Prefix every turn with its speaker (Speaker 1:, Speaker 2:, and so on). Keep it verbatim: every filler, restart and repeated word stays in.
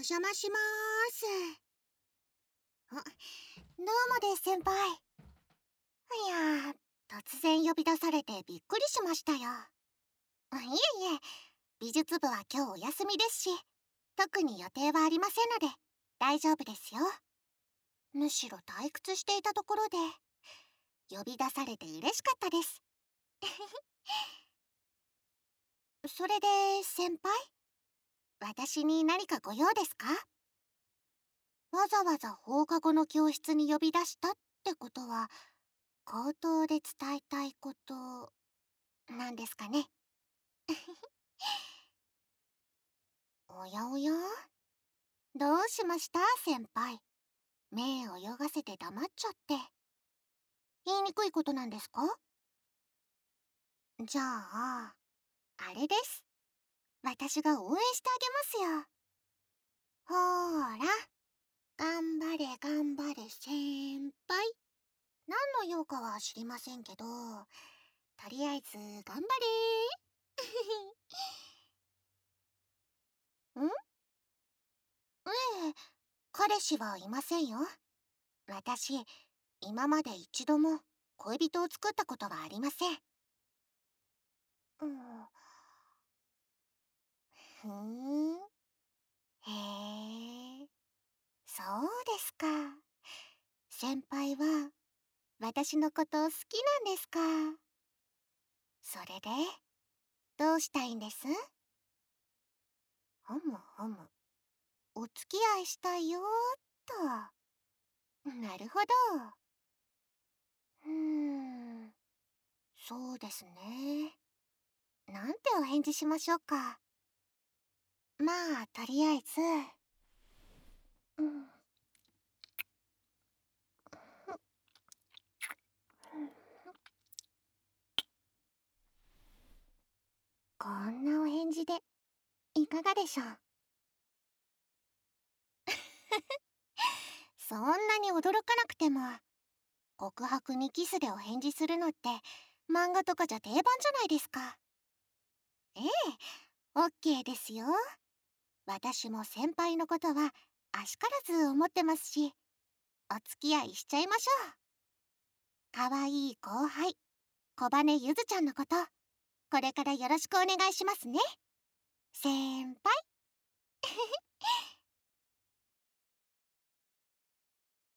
Speaker 1: 邪魔しまーす。あ、どうもです、先輩。いやー、突然呼び出されてびっくりしましたよ。あ、いえいえ、美術部は今日お休みですし、特に予定はありませんので、大丈夫ですよ。むしろ退屈していたところで、呼び出されて嬉しかったです。それで、先輩、私に何かご用ですか？わざわざ放課後の教室に呼び出したってことは、口頭で伝えたいことなんですかね。おやおや、どうしました先輩？目を泳がせて黙っちゃって。言いにくいことなんですか？じゃあ、あれです。私が応援してあげますよ。ほーら、頑張れ頑張れ先輩。何の用かは知りませんけど、とりあえず頑張れー。ん？ええ、彼氏はいませんよ。私、今まで一度も恋人を作ったことはありません。うん。ふーん。へえ、そうですか。先輩は私のこと好きなんですか？それで、どうしたいんです？ほむほむ。お付き合いしたいよーっと。なるほど。うーん、そうですね。なんてお返事しましょうか。まあ、とりあえず、うん、こんなお返事でいかがでしょう？そんなに驚かなくても、告白にキスでお返事するのって漫画とかじゃ定番じゃないですか。ええ、オッケーですよ。私も先輩のことはあしからず思ってますし、お付き合いしちゃいましょう。かわいい後輩、小羽ゆずちゃんのこと、これからよろしくお願いしますね。先輩。